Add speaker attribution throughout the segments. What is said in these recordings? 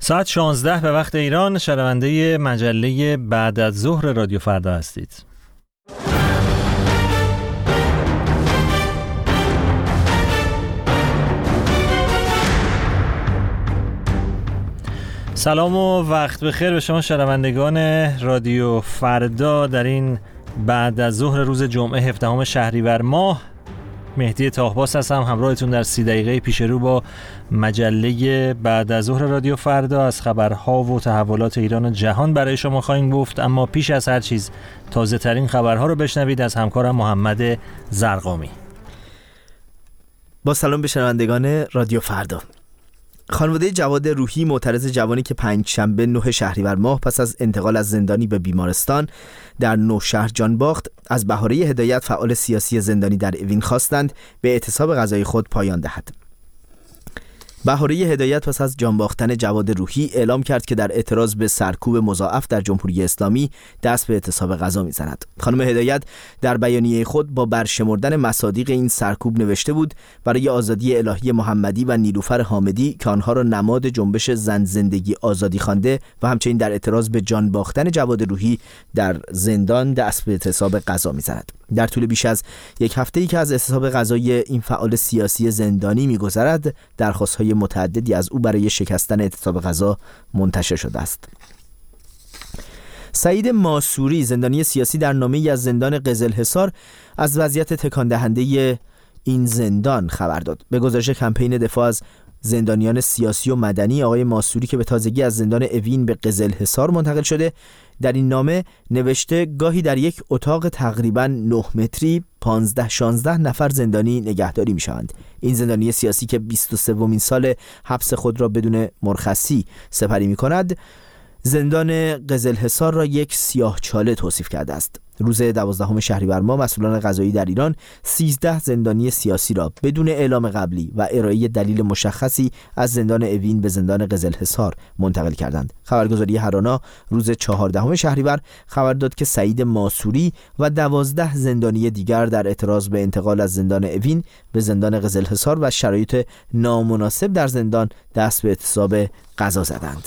Speaker 1: ساعت 16 به وقت ایران، شنونده مجله بعد از ظهر رادیو فردا هستید. سلام و وقت بخیر به شما شنوندگان رادیو فردا. در این بعد از ظهر روز جمعه 17 شهریور ماه، مهدی طاهباس هستم، همراهتون در 30 دقیقه پیش رو با مجله بعد از ظهر رادیو فردا. از خبرها و تحولات ایران و جهان برای شما خواهیم گفت، اما پیش از هر چیز تازه ترین خبرها رو بشنوید از همکارم محمد زرقامی.
Speaker 2: با سلام به شنوندگان رادیو فردا. خانواده جواد روحی، معترض جوانی که پنجشنبه 9 شهریور ماه پس از انتقال از زندانی به بیمارستان در نوشهر جان باخت، از بهاره هدایت، فعال سیاسی زندانی در اوین، خواستند به اعتصاب قضایی خود پایان دهد. بهاره هدایت پس از جان باختن جواد روحی اعلام کرد که در اعتراض به سرکوب مضاعف در جمهوری اسلامی دست به اعتصاب قضا می‌زند. خانم هدایت در بیانیه خود با برشمردن مصادیق این سرکوب نوشته بود: برای آزادی الهی محمدی و نیلوفر حامدی که آنها را نماد جنبش زن زندگی آزادی خوانده و همچنین در اعتراض به جان باختن جواد روحی در زندان دست به اعتصاب قضا می‌زند. در طول بیش از یک هفته‌ای که از اعتصاب قضایی این فعال سیاسی زندانی می‌گذرد، درخواست‌های متعددی از او برای شکستن اعتصاب قضا منتشر شده است. سعید ماسوری، زندانی سیاسی، در نامه‌ای از زندان قزلحصار از وضعیت تکان دهنده این زندان خبر داد. به گزارش کمپین دفاع از زندانیان سیاسی و مدنی، آقای ماسوری که به تازگی از زندان اوین به قزلحصار منتقل شده، در این نامه نوشته گاهی در یک اتاق تقریباً 9 متری 15-16 نفر زندانی نگهداری می‌شوند. این زندانی سیاسی که 23مین سال حبس خود را بدون مرخصی سپری می‌کند، زندان قزلحصار را یک سیاهچاله توصیف کرده است. روز 12 شهریور ماه مسئولان قضایی در ایران 13 زندانی سیاسی را بدون اعلام قبلی و ارائه دلیل مشخصی از زندان اوین به زندان قزلحصار منتقل کردند. خبرگزاری هرانا روز 14 شهریور خبر داد که سعید ماسوری و 12 زندانی دیگر در اعتراض به انتقال از زندان اوین به زندان قزلحصار و شرایط نامناسب در زندان دست به اعتصاب قضا زدند.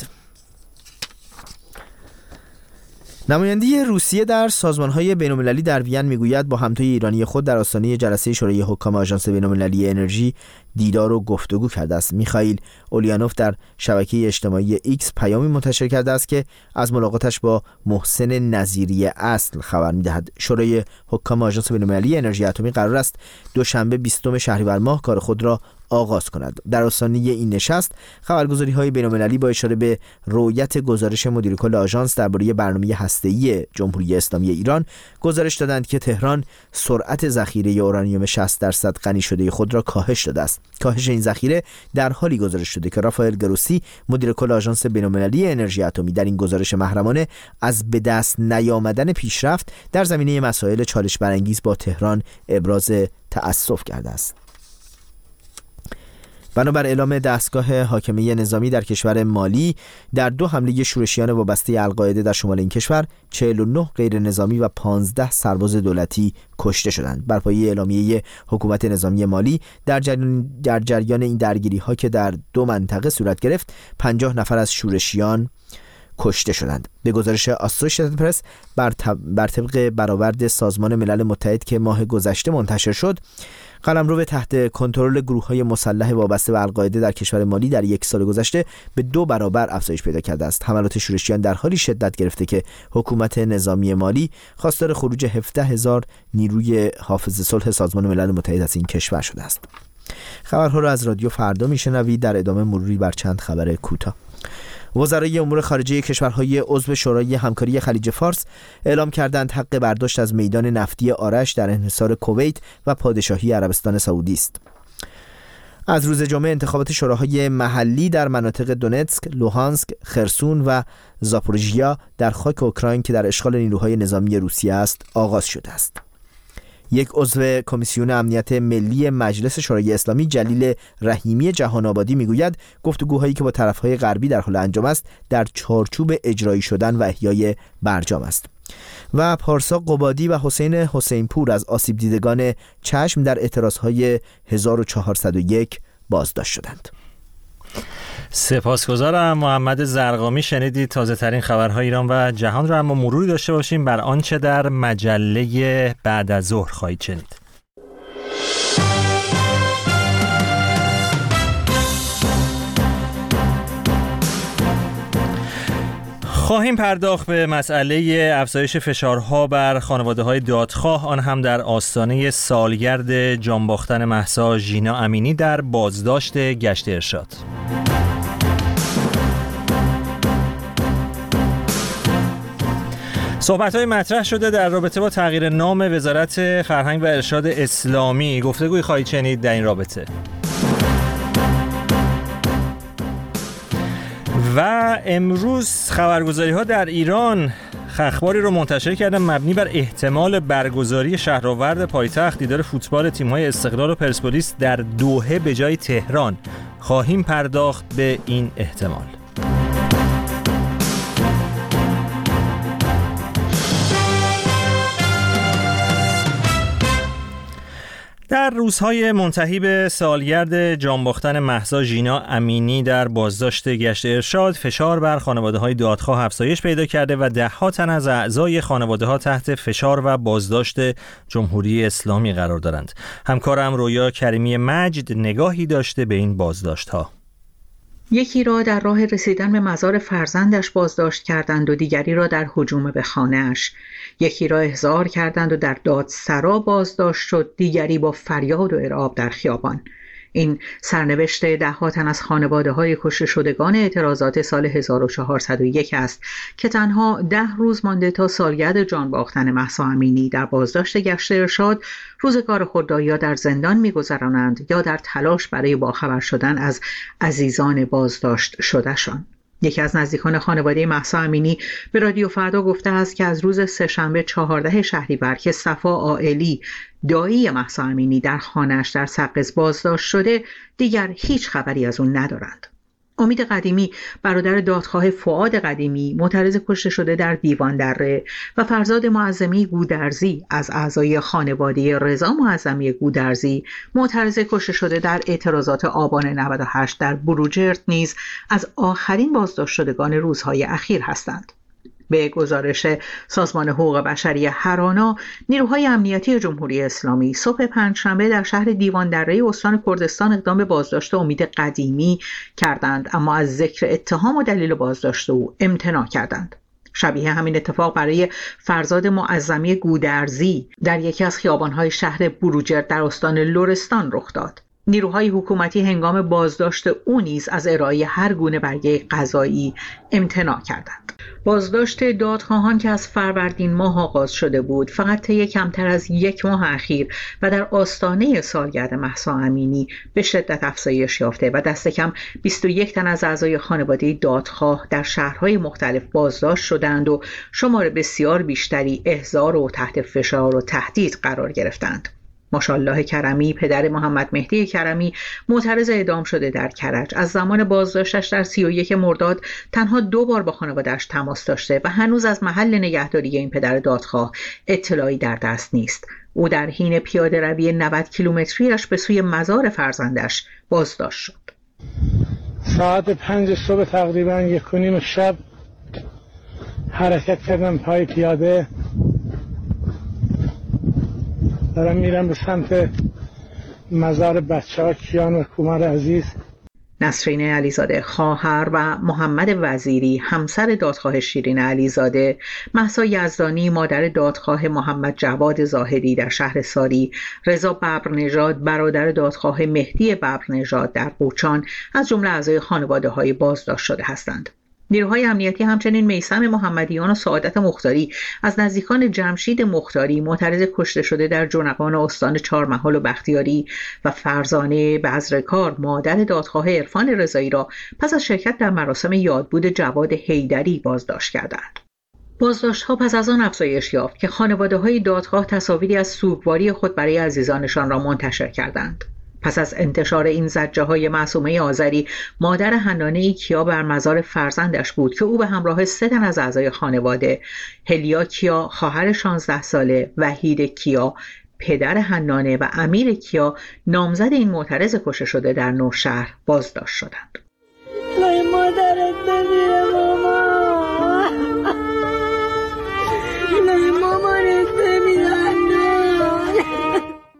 Speaker 2: نماینده روسیه در سازمان‌های بین‌المللی در وین میگوید با همتای ایرانی خود در آستانه جلسه شورای حکام آژانس بین‌المللی انرژی دیدار و گفتگو کرده است. میخائیل اولیانوف در شبکه اجتماعی ایکس پیامی منتشر کرده است که از ملاقاتش با محسن نظیری اصل خبر می‌دهد. شورای حکام آژانس بین‌المللی انرژی اتمی قرار است دوشنبه 20 شهریور ماه کار خود را آغاز کند. در آستانه این نشست خبرگزاری‌های بین‌المللی با اشاره به رؤیت گزارش مدیر کل آژانس درباره برنامه هسته‌ای جمهوری اسلامی ایران گزارش دادند که تهران سرعت ذخیره اورانیوم 60% غنی شده خود را کاهش داده است. کاهش این ذخیره در حالی گزارش شده که رافائل گروسی مدیر کل آژانس بین‌المللی انرژی اتمی در این گزارش محرمانه از به دست نیامدن پیشرفت در زمینه مسائل چالش برانگیز با تهران ابراز تأسف کرده است. بنابر اعلام دستگاه حاکمیه نظامی در کشور مالی، در 2 حمله شورشیان وابسته القاعده در شمال این کشور 49 غیر نظامی و 15 سرباز دولتی کشته شدند. بر پایه اعلامیه حکومت نظامی مالی در جریان این درگیری‌ها که در 2 منطقه صورت گرفت، 50 نفر از شورشیان کشته شدند. به گزارش آسوشییتد پرس بر طبق برآورد سازمان ملل متحد که ماه گذشته منتشر شد، قلمرو تحت کنترل گروه‌های مسلح وابسته به القاعده در کشور مالی در 1 سال گذشته به 2 برابر افزایش پیدا کرده است. حملات شورشیان در حالی شدت گرفته که حکومت نظامی مالی خواستار خروج 17,000 نیروی حافظ صلح سازمان ملل متحد از این کشور شده است. خبرها را از رادیو فردا میشنوید. در ادامه مروری بر چند خبر کوتاه. وزرای امور خارجه کشورهای عضو شورای همکاری خلیج فارس اعلام کردند حق برداشت از میدان نفتی آرش در انحصار کویت و پادشاهی عربستان سعودی است. از روز جمعه انتخابات شوراهای محلی در مناطق دونتسک، لوهانسک، خرسون و زاپوریژیا در خاک اوکراین که در اشغال نیروهای نظامی روسیه است آغاز شده است. یک عضو کمیسیون امنیت ملی مجلس شورای اسلامی، جلیل رحیمی جهان آبادی، میگوید گفتگوهایی که با طرفهای غربی در حال انجام است در چارچوب اجرایی شدن و احیای برجام است. و پارسا قبادی و حسین پور از آسیب دیدگان چشم در اعتراضهای 1401 بازداشت شدند.
Speaker 1: سپاسگزارم. محمد زرقامی. شنیدید تازه ترین خبرهای ایران و جهان رو، اما مروری داشته باشیم بر آنچه در مجله بعد از ظهر خواهید شنید. خواهیم پرداخت به مسئله افزایش فشارها بر خانواده‌های دادخواه، آن هم در آستانه سالگرد جانباختن مهسا ژینا امینی در بازداشت گشت ارشاد. صحبت‌های مطرح شده در رابطه با تغییر نام وزارت فرهنگ و ارشاد اسلامی. گفتگوی خواهید شنید در این رابطه. و امروز خبرگزاری‌ها در ایران اخباری رو منتشر کردن مبنی بر احتمال برگزاری شهرآورد پایتخت دیدار فوتبال تیم‌های استقلال و پرسپولیس در دوحه به جای تهران. خواهیم پرداخت به این احتمال. در روزهای منتهی به سالگرد جانباختن مهسا ژینا امینی در بازداشت گشت ارشاد، فشار بر خانواده‌های دادخواه افزایش پیدا کرده و ده‌ها تن از اعضای خانواده‌ها تحت فشار و بازداشت جمهوری اسلامی قرار دارند. همکارم رویا کریمی مجد نگاهی داشته به این بازداشت‌ها.
Speaker 3: یکی را در راه رسیدن به مزار فرزندش بازداشت کردند و دیگری را در هجوم به خانه‌اش. یکی را احضار کردند و در دادسرا بازداشت شد، دیگری با فریاد و ارعاب در خیابان. این سرنوشت ده‌ها تن از خانواده‌های کشته شدگان اعتراضات سال 1401 است که تنها 10 روز مانده تا سالگرد جانباختن مهسا امینی در بازداشت گشت ارشاد روزگار خود را یا در زندان می‌گذرانند یا در تلاش برای باخبر شدن از عزیزان بازداشت شدهشان. یکی از نزدیکان خانواده مهسا امینی به رادیو فردا گفته است که از روز سه‌شنبه 14 شهریور که صفا عائلی دایی مهسا امینی در خانه‌اش در سقز بازداشت شده، دیگر هیچ خبری از اون ندارند. امید قدیمی برادر دادخواه فؤاد قدیمی معترض کشته شده در دیوان دره و فرزاد معظمی گودرزی از اعضای خانواده رضا معظمی گودرزی معترض کشته شده در اعتراضات آبان 98 در بروجرد نیز از آخرین بازداشت شدگان روزهای اخیر هستند. به گزارش سازمان حقوق بشری هرانا، نیروهای امنیتی جمهوری اسلامی صبح پنجشنبه در شهر دیوان دره استان کردستان اقدام به بازداشت امید قدیمی کردند، اما از ذکر اتهام و دلیل بازداشت او امتناع کردند. شبیه همین اتفاق برای فرزاد معظمی گودرزی در یکی از خیابان‌های شهر بروجرد در استان لرستان رخ داد. نیروهای حکومتی هنگام بازداشت او نیز از ارائه هر گونه برگه قضایی امتناع کردند. بازداشت دادخواهان که از فروردین ماه آغاز شده بود، فقط طی کمتر از 1 ماه اخیر و در آستانه سالگرد مهسا امینی به شدت افزایش یافته و دست کم 21 تن از اعضای خانواده دادخواه در شهرهای مختلف بازداشت شدند و شمار بسیار بیشتری احضار و تحت فشار و تهدید قرار گرفتند. ماشاءالله کرمی، پدر محمد مهدی کرمی، معترض اعدام شده در کرج، از زمان بازداشتش در 31 مرداد تنها 2 بار با خانواده‌اش تماس داشته و هنوز از محل نگهداری این پدر دادخواه اطلاعی در دست نیست. او در حین پیاده روی 90 کیلومتریش به سوی مزار فرزندش بازداشت شد.
Speaker 4: ساعت 5 صبح تقریباً 1:30 شب حرکت کردم پای پیاده، دارم میرم به سمت مزار بچه‌ها کیان و کومر عزیز.
Speaker 3: نسرین علیزاده خواهر و محمد وزیری همسر دادخواه شیرین علیزاده، مهسا یزدانی مادر دادخواه محمد جواد زاهدی در شهرساری، رضا ببرنژاد برادر دادخواه مهدی ببرنژاد در قوچان از جمله اعضای خانواده‌های بازداشت شده هستند. نیروهای امنیتی همچنین میثم محمدیان و سعادت مختاری از نزدیکان جمشید مختاری معترض کشته شده در جونقان استان چهارمحال و بختیاری و فرزانه بزرکار مادر دادخواه عرفان رضایی را پس از شرکت در مراسم یادبود جواد حیدری بازداشت کردند. بازداشت‌ها پس از آن افزایش یافت که خانواده‌های دادخواه تصاویری از سوگواری خود برای عزیزانشان را منتشر کردند. پس از انتشار این زجرهای معصومه آذری، مادر حنانه کیا بر مزار فرزندش بود که او به همراه 3 تن از اعضای خانواده، هلیا کیا خواهر 16 ساله، وحید کیا پدر حنانه و امیر کیا نامزد این معترض کشته شده در نوشهر بازداشت شدند.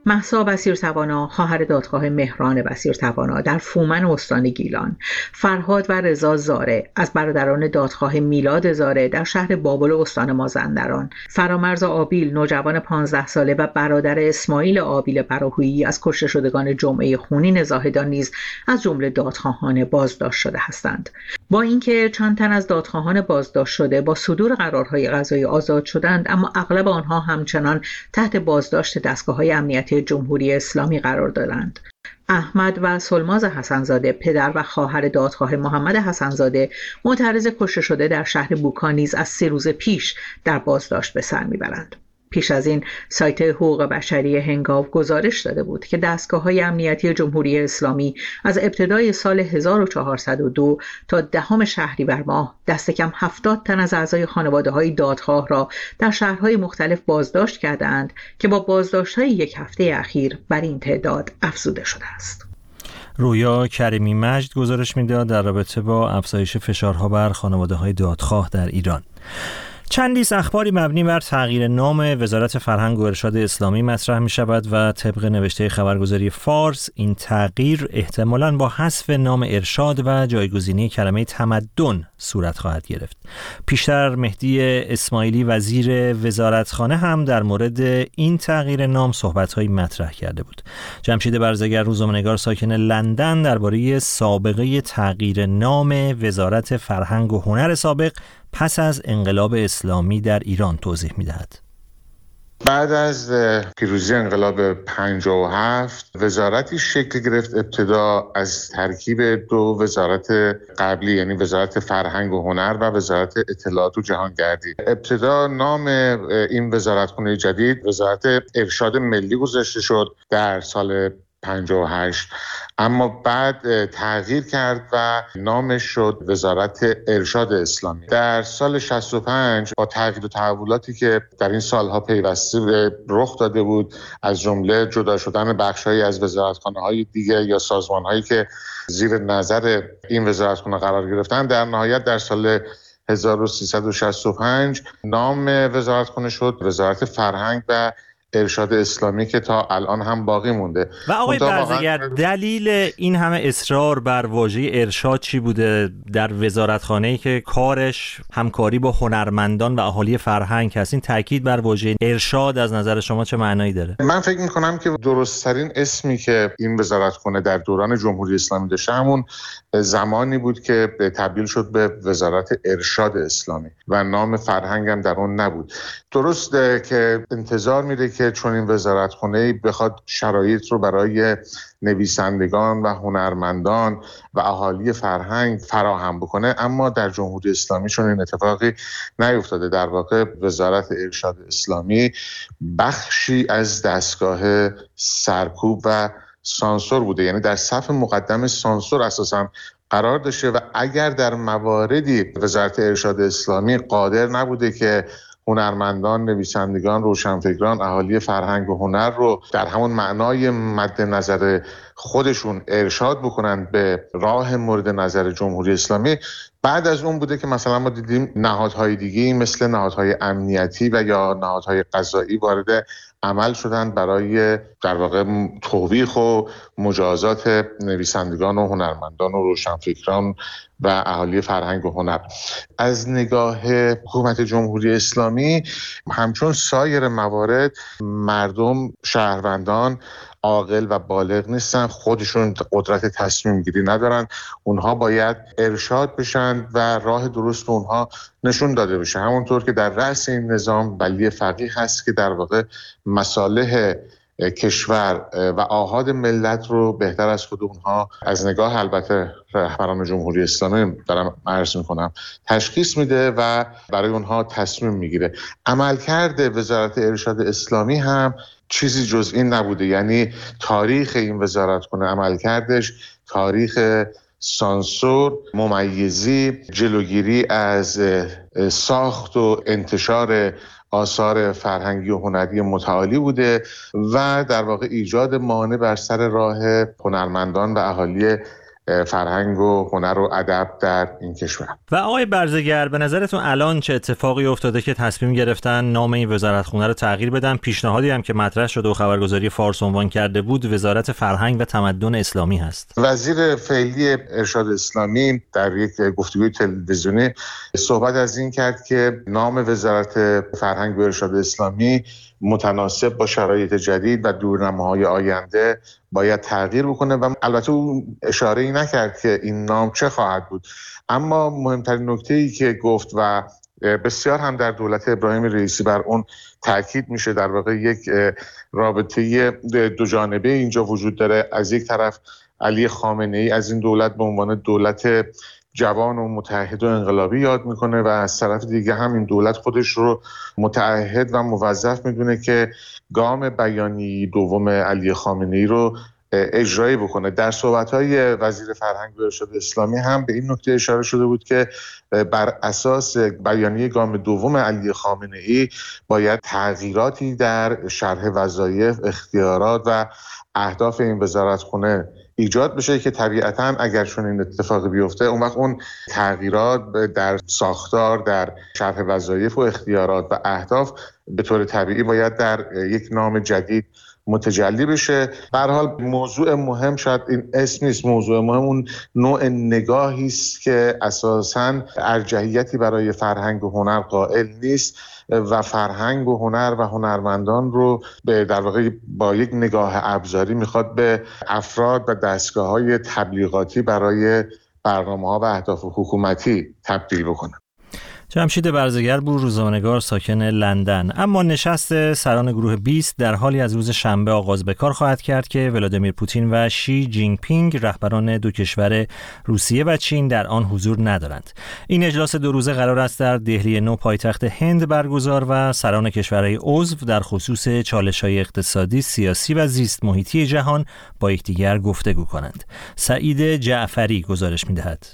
Speaker 3: مهسا بصیرتوانا خواهر دادخواه مهران بصیرتوانا در فومن استان گیلان، فرهاد و رضا زاره از برادران دادخواه میلاد زاره در شهر بابل استان مازندران، فرامرز آبیل نوجوان 15 ساله و برادر اسماعیل آبیل براهویی از کشته شدگان جمعه خونین زاهدان نیز از جمله دادخواهان بازداشت شده هستند. با اینکه چند تن از دادخواهان بازداشت شده با صدور قرارهای قضایی آزاد شدند، اما اغلب آنها همچنان تحت بازداشت دستگاه‌های امنیتی جمهوری اسلامی قرار دارند. احمد و سلماز حسنزاده، پدر و خواهر دادخواه محمد حسنزاده، معترض کشته شده در شهر بوکا نیز از 3 روز پیش در بازداشت به سر میبرند. پیش از این سایت حقوق بشری هنگاو گزارش داده بود که دستگاه‌های امنیتی جمهوری اسلامی از ابتدای سال 1402 تا 10 شهریور ماه دست کم 70 تن از اعضای خانواده‌های دادخواه را در شهرهای مختلف بازداشت کردند که با بازداشت‌های 1 هفته اخیر بر این تعداد افزوده شده است.
Speaker 1: رویا کریمی مجد گزارش می‌داد در رابطه با افزایش فشارها بر خانواده‌های دادخواه در ایران. چندیز اخباری مبنی بر تغییر نام وزارت فرهنگ و ارشاد اسلامی مطرح می شود و طبق نوشته خبرگزاری فارس این تغییر احتمالاً با حذف نام ارشاد و جایگزینی کلمه تمدن صورت خواهد گرفت. پیشتر مهدی اسماعیلی وزیر وزارتخانه هم در مورد این تغییر نام صحبت‌هایی مطرح کرده بود. جمشید برزگر روزنامه‌نگار ساکن لندن درباره سابقه تغییر نام وزارت فرهنگ و هنر سابق پس از انقلاب اسلامی در ایران توضیح می‌دهد.
Speaker 5: بعد از پیروزی انقلاب 57 وزارتی شکل گرفت، ابتدا از ترکیب 2 وزارت قبلی، یعنی وزارت فرهنگ و هنر و وزارت اطلاعات و جهانگردی. ابتدا نام این وزارتخانه جدید وزارت ارشاد ملی گذاشته شد در سال 58، اما بعد تغییر کرد و نامش شد وزارت ارشاد اسلامی. در سال 65 با تغییر و تحولاتی که در این سالها پیوسته رخ داده بود، از جمله جدا شدن بخش‌هایی از وزارتخانه‌های دیگه یا سازمان‌هایی که زیر نظر این وزارتخانه قرار گرفتن، در نهایت در سال 1365 نام وزارتخانه شد وزارت فرهنگ و ارشاد اسلامی که تا الان هم باقی مونده.
Speaker 1: و آقای برزگر، دلیل این همه اصرار بر واژه ارشاد چی بوده در وزارتخانه‌ای که کارش همکاری با هنرمندان و اهالی فرهنگ هست؟ این تاکید بر واژه ارشاد از نظر شما چه معنایی داره؟
Speaker 5: من فکر می‌کنم که درست‌ترین اسمی که این وزارتخانه در دوران جمهوری اسلامی داشت همون زمانی بود که تبدیل شد به وزارت ارشاد اسلامی و نام فرهنگ هم در اون نبود. درسته که انتظار میره که چون این وزارتخانه بخواد شرایط رو برای نویسندگان و هنرمندان و اهالی فرهنگ فراهم بکنه، اما در جمهوری اسلامی چون این اتفاقی نیفتاده. در واقع وزارت ارشاد اسلامی بخشی از دستگاه سرکوب و سانسور بوده، یعنی در صف مقدم سانسور اساساً قرار داشته و اگر در مواردی وزارت ارشاد اسلامی قادر نبوده که هنرمندان، نویسندگان، روشنفکران، اهالی فرهنگ و هنر رو در همون معنای مد نظر خودشون ارشاد بکنن به راه مورد نظر جمهوری اسلامی، بعد از اون بوده که مثلا ما دیدیم نهادهای دیگه مثل نهادهای امنیتی و یا نهادهای قضایی وارد عمل شدن برای در واقع توبیخ و مجازات نویسندگان و هنرمندان و روشنفکران و اهالی فرهنگ و هنر. از نگاه حکومت جمهوری اسلامی همچون سایر موارد مردم، شهروندان عاقل و بالغ نیستن، خودشون قدرت تصمیم گیری ندارن، اونها باید ارشاد بشن و راه درست به اونها نشون داده بشه. همونطور که در رأس این نظام ولی فقیه هست که در واقع مصالح کشور و آحاد ملت رو بهتر از خود اونها از نگاه البته رهبران جمهوری اسلامی دارم عرض میکنم تشخیص میده و برای اونها تصمیم میگیره. عملکرد وزارت ارشاد اسلامی هم چیزی جز این نبوده، یعنی تاریخ این وزارتخانه عملکردش تاریخ سانسور، ممیزی، جلوگیری از ساخت و انتشار آثار فرهنگی و هنری متعالی بوده و در واقع ایجاد مانع بر سر راه هنرمندان و اهالی فرهنگ و هنر و ادب در این کشور.
Speaker 1: و آقای برزگر، به نظرتون الان چه اتفاقی افتاده که تصمیم گرفتن نام این وزارتخونه رو تغییر بدن؟ پیشنهادی هم که مطرح شده و خبرگزاری فارس عنوان کرده بود وزارت فرهنگ و تمدن اسلامی هست.
Speaker 5: وزیر فعلی ارشاد اسلامی در یک گفتگوی تلویزیونی صحبت از این کرد که نام وزارت فرهنگ و ارشاد اسلامی متناسب با شرایط جدید و دورنماهای آینده باید تغییر بکنه و البته اون اشاره‌ای نکرد که این نام چه خواهد بود. اما مهمترین نکته‌ای که گفت و بسیار هم در دولت ابراهیم رئیسی بر اون تاکید میشه، در واقع یک رابطه دو جانبه اینجا وجود داره. از یک طرف علی خامنه‌ای از این دولت به عنوان دولت جوان و متحد و انقلابی یاد میکنه و از طرف دیگه هم این دولت خودش رو متعهد و موظف میدونه که گام بیانیه دوم علی خامنه‌ای رو اجرایی بکنه. در صحبت‌های وزیر فرهنگ و ارشاد اسلامی هم به این نکته اشاره شده بود که بر اساس بیانیه گام دوم علی خامنه‌ای باید تغییراتی در شرح وظایف، اختیارات و اهداف این وزارتخونه ایجاد بشه که طبیعتاً اگر چون این اتفاق بیفته اون وقت اون تغییرات در ساختار، در شرح وظایف و اختیارات و اهداف به طور طبیعی باید در یک نام جدید متجلی بشه. به هر حال موضوع مهم شاید این اسم نیست، موضوع مهم اون نوع نگاهی است که اساساً ارجحیتی برای فرهنگ و هنر قائل نیست و فرهنگ و هنر و هنرمندان رو در واقع با یک نگاه ابزاری میخواد به افراد و دستگاه‌های تبلیغاتی برای برنامه‌ها و اهداف حکومتی تبدیل بکنه.
Speaker 1: جمشید برزگر بود، روزنامه‌نگار ساکن لندن. اما نشست سران گروه 20 در حالی از روز شنبه آغاز به کار خواهد کرد که ولادیمیر پوتین و شی جینگ پینگ رهبران دو کشور روسیه و چین در آن حضور ندارند. این اجلاس دو روزه قرار است در دهلی نو پایتخت هند برگزار و سران کشورهای عضو در خصوص چالش‌های اقتصادی، سیاسی و زیست محیطی جهان با یکدیگر گفتگو کنند. سعید جعفری گزارش می‌دهد.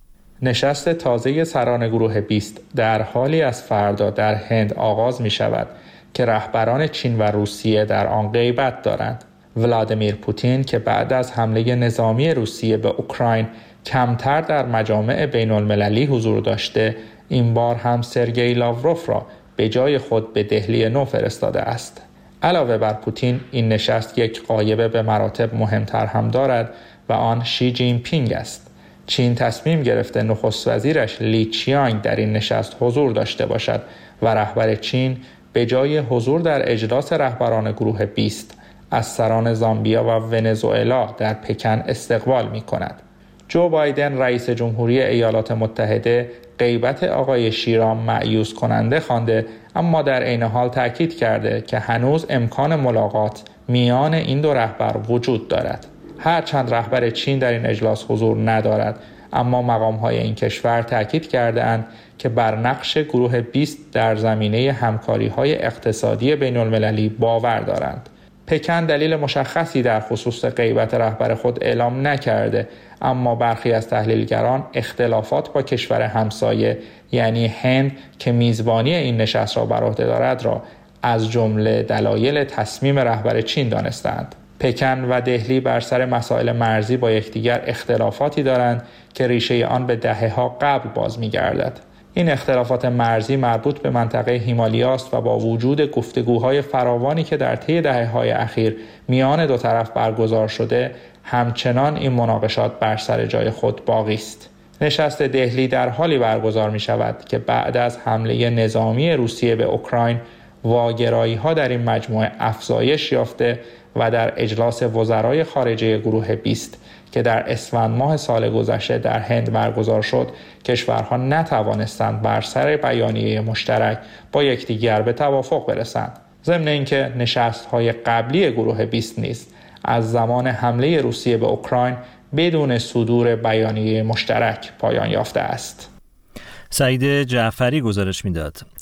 Speaker 6: نشست تازه سران گروه 20 در حالی از فردا در هند آغاز می شود که رهبران چین و روسیه در آن غیبت دارند. ولادیمیر پوتین که بعد از حمله نظامی روسیه به اوکراین کمتر در مجامع بین المللی حضور داشته، این بار هم سرگئی لاوروف را به جای خود به دهلی نو فرستاده است. علاوه بر پوتین، این نشست یک غایبه به مراتب مهمتر هم دارد و آن شی جین پینگ است. چین تصمیم گرفته نخست وزیرش لی چیانگ در این نشست حضور داشته باشد و رهبر چین به جای حضور در اجلاس رهبران گروه 20 از سران زامبیا و ونزوئلا در پکن استقبال می کند. جو بایدن رئیس جمهوری ایالات متحده غیبت آقای شی را مایوس کننده خوانده، اما در عین حال تاکید کرده که هنوز امکان ملاقات میان این دو رهبر وجود دارد. هرچند رهبر چین در این اجلاس حضور ندارد، اما مقام‌های این کشور تاکید کرده‌اند که بر نقش گروه 20 در زمینه همکاری‌های اقتصادی بین‌المللی باور دارند. پکن دلیل مشخصی در خصوص غیبت رهبر خود اعلام نکرده، اما برخی از تحلیلگران اختلافات با کشور همسایه یعنی هند که میزبانی این نشست را بر عهده دارد را از جمله دلایل تصمیم رهبر چین دانستند. پکن و دهلی بر سر مسائل مرزی با یکدیگر اختلافاتی دارند که ریشه آن به دهه‌ها قبل باز می‌گردد. این اختلافات مرزی مربوط به منطقه هیمالیا است و با وجود گفتگوهای فراوانی که در طی دهه‌های اخیر میان دو طرف برگزار شده، همچنان این مناقشات بر سر جای خود باقی است. نشست دهلی در حالی برگزار می‌شود که بعد از حمله نظامی روسیه به اوکراین، واگرایی‌ها در این مجموعه افزایش یافته و در اجلاس وزرای خارجه گروه 20 که در اسفند ماه سال گذشته در هند برگزار شد، کشورها نتوانستند بر سر بیانیه مشترک با یکدیگر به توافق برسند. ضمن اینکه نشست‌های قبلی گروه 20 نیز از زمان حمله روسیه به اوکراین بدون صدور بیانیه مشترک پایان یافته است.
Speaker 1: سعید جعفری گزارش میداد.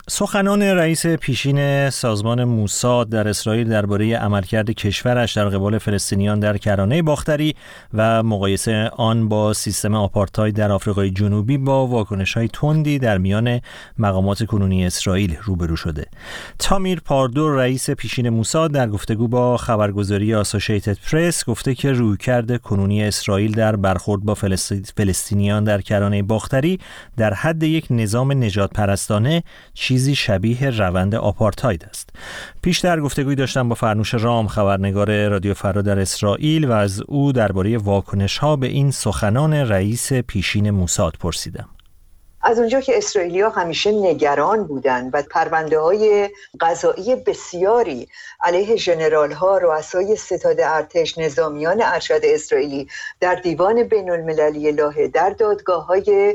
Speaker 1: سخنان رئیس پیشین سازمان موساد در اسرائیل درباره عملکرد کشورش در قبال فلسطینیان در کرانه باختری و مقایسه آن با سیستم آپارتاید در آفریقای جنوبی با واکنش‌های تندی در میان مقامات کنونی اسرائیل روبرو شده. تامیر پاردو رئیس پیشین موساد در گفتگو با خبرگزاری آسوشیتد پرس گفته که رویکرد کنونی اسرائیل در برخورد با فلسطینیان در کرانه باختری در حد یک نظام نجات پرستانه چیزی شبیه روند آپارتاید است. پیشتر گفتگویی داشتم با فرنوش رام، خبرنگار رادیو فردا در اسرائیل، و از او درباره واکنش‌ها به این سخنان رئیس پیشین موساد پرسیدم.
Speaker 7: از اونجا که اسرائیلی‌ها همیشه نگران بودند و پرونده‌های قضایی بسیاری علیه ژنرال‌ها، رؤسای ستاد ارتش، نظامیان ارشد اسرائیلی در دیوان بین‌المللی لاهه، در دادگاه‌های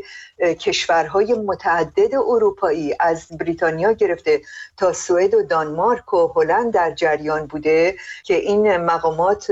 Speaker 7: کشورهای متعدد اروپایی از بریتانیا گرفته تا سوئد و دانمارک و هلند در جریان بوده که این مقامات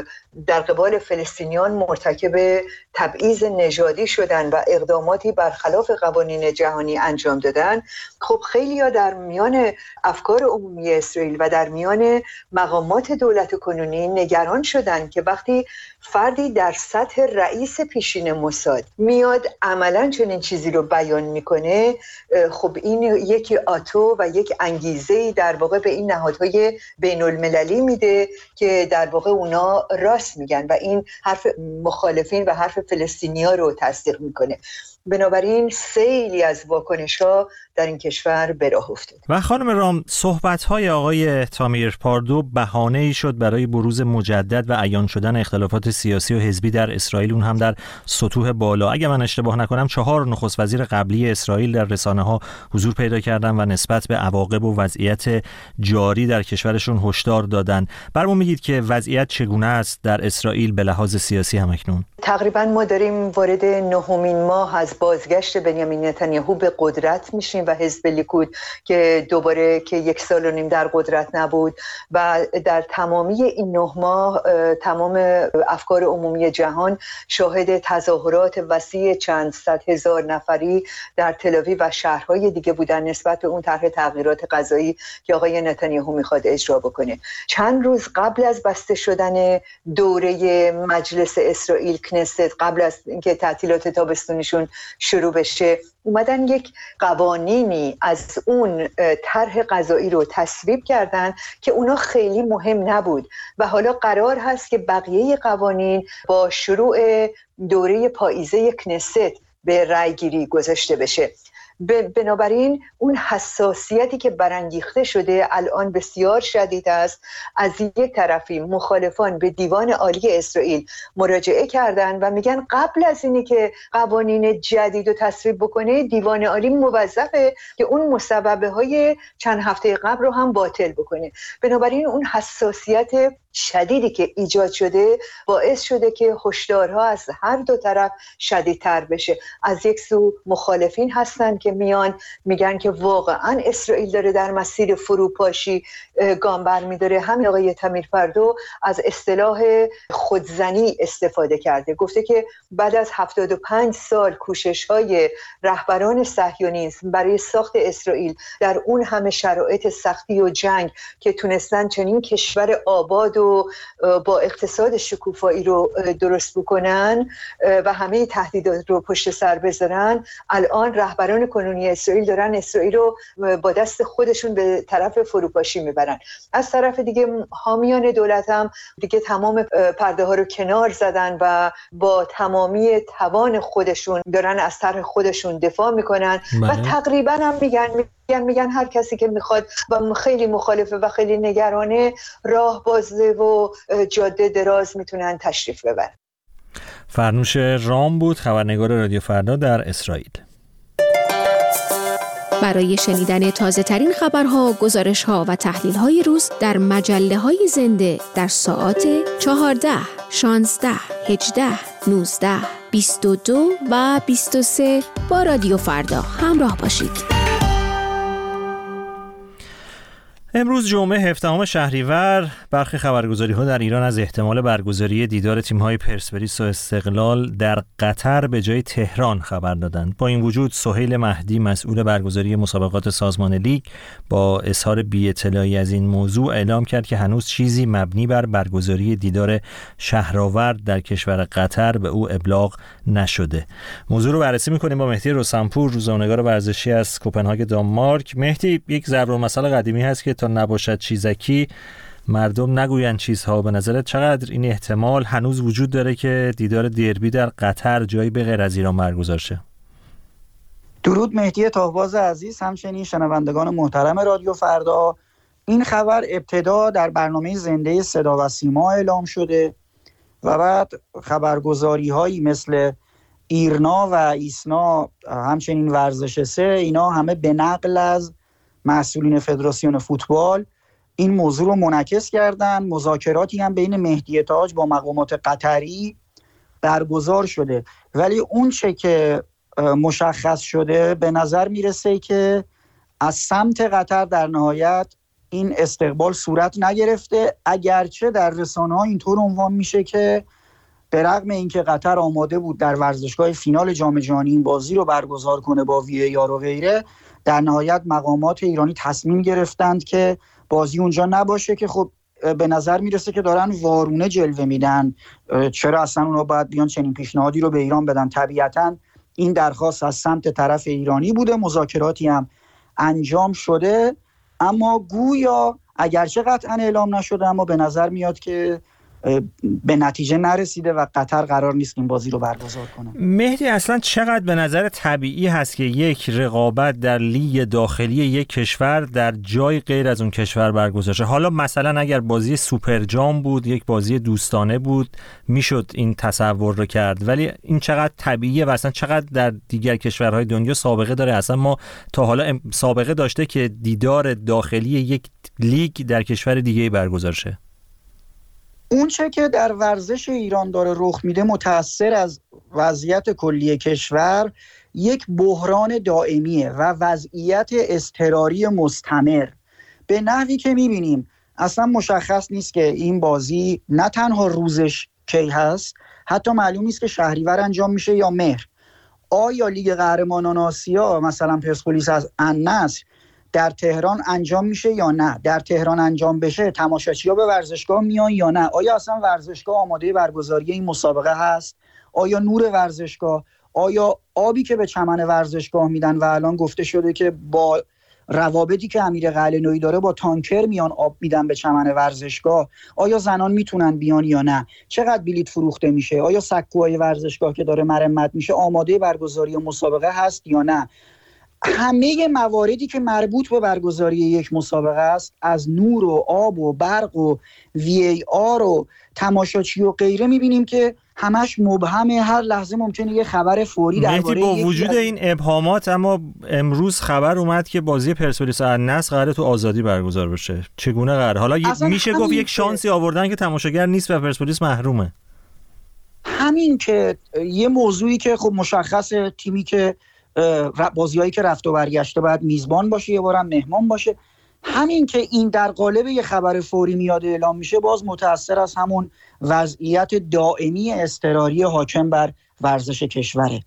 Speaker 7: در قبال فلسطینیان مرتکب تبعیض نژادی شدن و اقداماتی برخلاف قوانین جهانی انجام دادن، خب خیلی‌ها در میان افکار عمومی اسرائیل و در میان مقامات دولت کنونی نگران شدن که وقتی فردی در سطح رئیس پیشین موساد میاد عملاً چنین چیزی رو بیان میکنه، خب این یک آتو و یک انگیزه‌ای در واقع به این نهادهای بین المللی میده که در واقع اونا راست میگن و این حرف مخالفین و حرف فلسطینی‌ها رو تصدیق میکنه. بنابراین سیلی از واکنش‌ها در این کشور به راه افتاد.
Speaker 1: و خانم رام، صحبت‌های آقای تامیر پاردو بهانه‌ای شد برای بروز مجدد و عیان شدن اختلافات سیاسی و حزبی در اسرائیل، اون هم در سطوح بالا. اگه من اشتباه نکنم 4 نخست وزیر قبلی اسرائیل در رسانه‌ها حضور پیدا کردن و نسبت به عواقب و وضعیت جاری در کشورشون هشدار دادن. برامون میگید که وضعیت چگونه است در اسرائیل به لحاظ سیاسی همکنون؟
Speaker 7: تقریبا ما داریم وارد 9مین ماه از بازگشت بنیامین نتانیاهو به قدرت میشیم و حزب لیکود که دوباره که 1.5 سال در قدرت نبود و در تمامی این 9 ماه تمام افکار عمومی جهان شاهد تظاهرات وسیع چند صد هزار نفری در تل‌آویو و شهرهای دیگه بودن نسبت به اون طرح تغییرات قضایی که آقای نتانیاهو میخواد اجرا بکنه. چند روز قبل از بسته شدن دوره مجلس اسرائیل کنست، قبل از اینکه تعطیلات تابستونیشون شروع بشه، اومدن یک قوانینی از اون طرح قضایی رو تصویب کردن که اونا خیلی مهم نبود و حالا قرار هست که بقیه قوانین با شروع دوره پاییزه کنست به رأیگیری گذاشته بشه. بنابراین اون حساسیتی که برانگیخته شده الان بسیار شدید است. از یک طرفی مخالفان به دیوان عالی اسرائیل مراجعه کردن و میگن قبل از اینی که قوانین جدید رو تصویب بکنه دیوان عالی موظفه که اون مصوبه های چند هفته قبل رو هم باطل بکنه. بنابراین اون حساسیت شدیدی که ایجاد شده باعث شده که هشدارها از هر دو طرف شدیدتر بشه. از یک سو مخالفین هستن که میگن که واقعا اسرائیل داره در مسیر فروپاشی گام برمی‌داره. همین آقای تامیر پاردو از اصطلاح خودزنی استفاده کرده، گفته که بعد از 75 سال کوشش‌های رهبران صهیونیسم برای ساخت اسرائیل در اون همه شرایط سختی و جنگ که تونستن چنین کشور آباد و با اقتصاد شکوفایی رو درست بکنن و همه تهدیدات رو پشت سر بذارن، الان رهبران کنونی اسرائیل دارن اسرائیل رو با دست خودشون به طرف فروپاشی میبرن. از طرف دیگه حامیان دولت هم دیگه تمام پرده ها رو کنار زدن و با تمامی توان خودشون دارن از طرح خودشون دفاع میکنن و تقریبا هم میگن هر کسی که میخواد و خیلی مخالفه و خیلی نگرانه راه بازه و جاده دراز میتونن تشریف ببرن.
Speaker 1: فرنوش رام بود، خبرنگار رادیو فردا در اسرائیل.
Speaker 8: برای شنیدن تازه ترین خبرها، گزارش‌ها و تحلیل‌های روز در مجله‌های زنده در ساعات 14، 16، 18، 19، 22 و 23 با رادیو فردا همراه باشید.
Speaker 1: امروز جمعه 17 شهریور برخی خبرگزاری‌ها در ایران از احتمال برگزاری دیدار تیم‌های پرسپولیس و استقلال در قطر به جای تهران خبر دادند. با این وجود سهیل مهدی مسئول برگزاری مسابقات سازمان لیگ با اظهار بی‌اطلاعی از این موضوع اعلام کرد که هنوز چیزی مبنی بر برگزاری دیدار شهرآورد در کشور قطر به او ابلاغ نشده. موضوع رو بررسی می‌کنیم با مهدی رستمپور، روزنامه‌نگار ورزشی از کوپنهاگ دانمارک. مهدی، یک ضرب‌المثل قدیمی هست که تا نباشد چیزکی مردم نگویند چیزها. به نظرت چقدر این احتمال هنوز وجود داره که دیدار دربی در قطر جایی به غیر از ایران برگزار شه؟
Speaker 9: درود مهدی تاهباز عزیز، همچنین شنوندگان محترم رادیو فردا. این خبر ابتدا در برنامه زنده صدا و سیما اعلام شده و بعد خبرگزاری هایی مثل ایرنا و ایسنا، همچنین ورزش 3، اینا همه به نقل از مسئولین فدراسیون فوتبال این موضوع رو منعکس کردن. مذاکراتی هم بین مهدی تاج با مقامات قطری برگزار شده، ولی اون چه که مشخص شده به نظر میرسه که از سمت قطر در نهایت این استقبال صورت نگرفته، اگرچه در رسانه‌ها اینطور عنوان میشه که به رغم اینکه قطر آماده بود در ورزشگاه فینال جام جهانی این بازی رو برگزار کنه با VAR و غیره، در نهایت مقامات ایرانی تصمیم گرفتند که بازی اونجا نباشه، که خب به نظر میرسه که دارن وارونه جلوه میدن. چرا اصلا اونا باید بیان چنین پیشنهادی رو به ایران بدن؟ طبیعتاً این درخواست از سمت طرف ایرانی بوده، مذاکراتی هم انجام شده، اما گویا اگرچه قطعا اعلام نشده اما به نظر میاد که به نتیجه نرسیده و قطر قرار نیست این بازی رو برگزار کنه.
Speaker 1: مهدی، اصلا چقدر به نظر طبیعی هست که یک رقابت در لیگ داخلی یک کشور در جای غیر از اون کشور برگزار شه؟ حالا مثلا اگر بازی سوپر جام بود، یک بازی دوستانه بود، میشد این تصور رو کرد، ولی این چقدر طبیعیه و اصلا چقدر در دیگر کشورهای دنیا سابقه داره؟ اصلا ما تا حالا سابقه داشته که دیدار داخلی یک لیگ در کشور دیگه برگزار شه؟
Speaker 9: اون چه که در ورزش ایران داره رخ میده متأثر از وضعیت کلی کشور یک بحران دائمیه و وضعیت اضطراری مستمر، به نحوی که میبینیم اصلا مشخص نیست که این بازی نه تنها روزش کی هست، حتی معلوم نیست که شهریور انجام میشه یا مهر. آیا لیگ قهرمانان آسیا مثلا پرسپولیس از النصر در تهران انجام میشه یا نه؟ در تهران انجام بشه تماشاچی‌ها به ورزشگاه میان یا نه؟ آیا اصلا ورزشگاه آماده برگزاری این مسابقه هست؟ آیا نور ورزشگاه، آیا آبی که به چمن ورزشگاه میدن و الان گفته شده که با روابطی که امیر قلعه‌نویی داره با تانکر میان آب میدن به چمن ورزشگاه، آیا زنان میتونن بیان یا نه؟ چقدر بلیط فروخته میشه؟ آیا سکوهای ورزشگاه که داره مرمت میشه آماده برگزاری مسابقه هست یا نه؟ همه مواردی که مربوط به برگزاری یک مسابقه است، از نور و آب و برق و VAR و تماشاچی و غیره، میبینیم که همش مبهمه. هر لحظه ممکنه یه خبر فوری درباره
Speaker 1: با وجود این ابهامات اما امروز خبر اومد که بازی پرسپولیس النصر قراره تو آزادی برگزار بشه. چگونه قراره؟ حالا میشه گفت یک شانسی آوردن که تماشاگر نیست و پرسپولیس محرومه.
Speaker 9: همین که یه موضوعی که خب مشخصه، تیمی که بازیایی که رفت و برگشته باید میزبان باشه، یه بارم مهمان باشه. همین که این در قالب یه خبر فوری میاد اعلام میشه، باز متأثر از همون وضعیت دائمی اضطراری حاکم بر ورزش کشوره.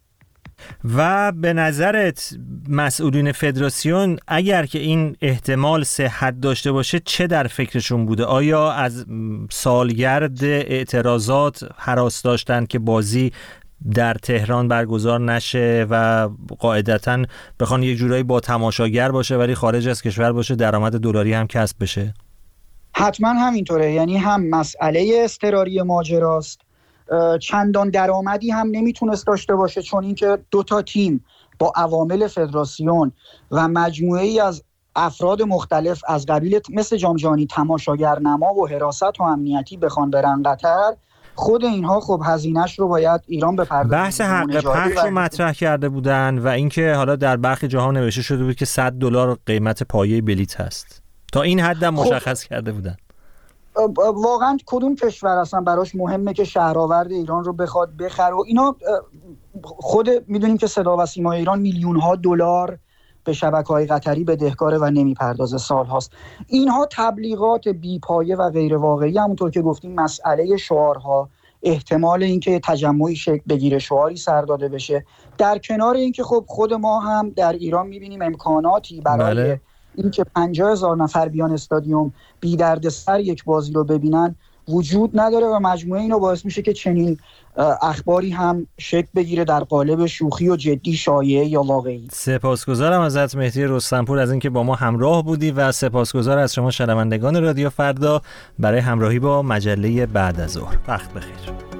Speaker 1: و به نظرت مسئولین فدراسیون اگر که این احتمال صحت داشته باشه چه در فکرشون بوده؟ آیا از سالگرد اعتراضات هراس داشتن که بازی در تهران برگزار نشه و قاعدتاً بخوان یک جورایی با تماشاگر باشه ولی خارج از کشور باشه، درآمد دلاری هم کسب بشه؟
Speaker 9: حتما همینطوره، یعنی هم مسئله اضطراری ماجراست، چندان درآمدی هم نمیتونست داشته باشه، چون اینکه دو تا تیم با عوامل فدراسیون و مجموعه‌ای از افراد مختلف از قبیل مثل جام جهانی تماشاگرنما و حراست و امنیتی بخوان برن قطر، خود اینها خب هزینه‌اش رو باید ایران بپردازه.
Speaker 1: بحث حق پخش رو مطرح کرده بودن و اینکه حالا در برخی جاها نوشته شده بود که $100 قیمت پایه بلیط هست. تا این حد هم مشخص کرده بودن.
Speaker 9: واقعا کدوم کشور اصلا براش مهمه که شهرآورد ایران رو بخواد بخره؟ و اینا خود میدونیم که صدا و سیما ایران میلیون‌ها دلار به شبکه‌های قطری بدهکاره و نمیپردازه سالهاست. اینها تبلیغات بی‌پایه و غیر واقعی. همونطور که گفتیم مسئله شعارها، احتمال اینکه تجمعی شکل بگیره، شعاری سر داده بشه، در کنار اینکه خب خود ما هم در ایران می‌بینیم امکاناتی برای اینکه 50,000 نفر بیان استادیوم بی دردسر یک بازی رو ببینن وجود نداره و مجموعه اینو باعث میشه که چنین اخباری هم شکل بگیره در قالب شوخی و جدی، شایعه یا واقعی.
Speaker 1: سپاسگزارم ازت مهدی رستمپور از اینکه با ما همراه بودی و سپاسگزار از شما شنوندگان رادیو فردا برای همراهی با مجله بعد از ظهر. وقت بخیر.